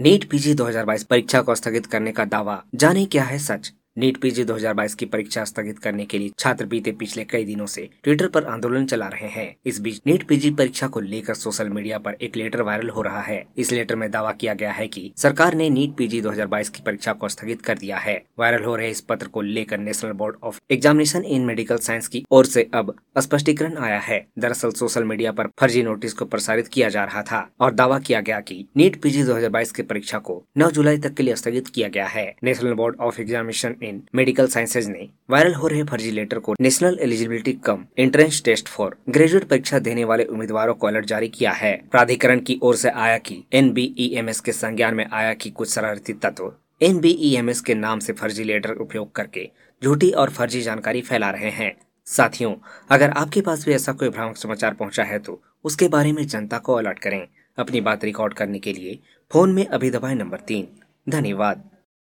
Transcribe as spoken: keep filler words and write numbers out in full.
NEET PG दो हज़ार बाईस परीक्षा को स्थगित करने का दावा, जाने क्या है सच। नीट पीजी दो हज़ार बाईस की परीक्षा स्थगित करने के लिए छात्र बीते पिछले कई दिनों से ट्विटर पर आंदोलन चला रहे हैं। इस बीच नीट पीजी परीक्षा को लेकर सोशल मीडिया पर एक लेटर वायरल हो रहा है। इस लेटर में दावा किया गया है कि सरकार ने नीट पीजी दो हज़ार बाईस की परीक्षा को स्थगित कर दिया है। वायरल हो रहे इस पत्र को लेकर national board of examination in medical science की ओर से अब स्पष्टीकरण आया है। दरअसल सोशल मीडिया पर फर्जी नोटिस को प्रसारित किया जा रहा था और दावा किया गया कि नीट पीजी दो हज़ार बाईस की परीक्षा को नौ जुलाई तक के लिए स्थगित किया गया है। National board of examination in medical sciences ने वायरल हो रहे फर्जी लेटर को national eligibility cum entrance test for graduate परीक्षा देने वाले उम्मीदवारों को अलर्ट जारी किया है। प्राधिकरण की ओर से आया कि N B E M S के संज्ञान में आया कि कुछ शरारती तत्व N B E M S के नाम से फर्जी लेटर उपयोग करके झूठी और फर्जी जानकारी फैला रहे हैं। साथियों, अगर आपके पास भी ऐसा कोई भ्रामक समाचार पहुंचा है तो उसके बारे में जनता को अलर्ट करें। अपनी बात रिकॉर्ड करने के लिए फोन में अभी दबाएं नंबर तीन। धन्यवाद।